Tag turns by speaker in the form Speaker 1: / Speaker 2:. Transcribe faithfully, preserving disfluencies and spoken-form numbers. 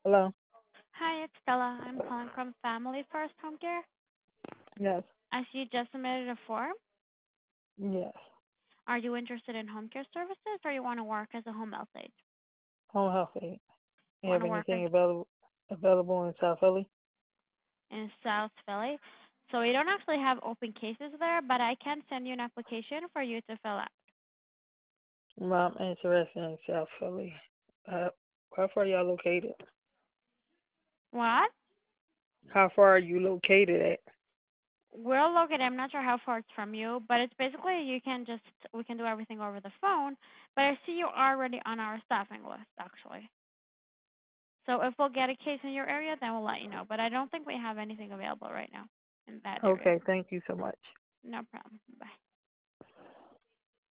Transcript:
Speaker 1: Hello?
Speaker 2: Hi, it's Stella. I'm calling from Family First Home Care.
Speaker 1: Yes.
Speaker 2: I see you just submitted a form.
Speaker 1: Yes.
Speaker 2: Are you interested in home care services or you want to work as a home health aide?
Speaker 1: Home health aid. You
Speaker 2: Want
Speaker 1: have
Speaker 2: to work as
Speaker 1: anything available available in South Philly?
Speaker 2: in South Philly? So we don't actually have open cases there, but I can send you an application for you to fill out.
Speaker 1: Well, I'm interested in South Philly. Uh, how far are y'all located?
Speaker 2: What?
Speaker 1: How far are you located at?
Speaker 2: We're located. I'm not sure how far it's from you, but it's basically you can just we can do everything over the phone. But I see you are already on our staffing list, actually. So if we'll get a case in your area, then we'll let you know. But I don't think we have anything available right now in that area.
Speaker 1: Okay, thank you so much.
Speaker 2: No problem. Bye.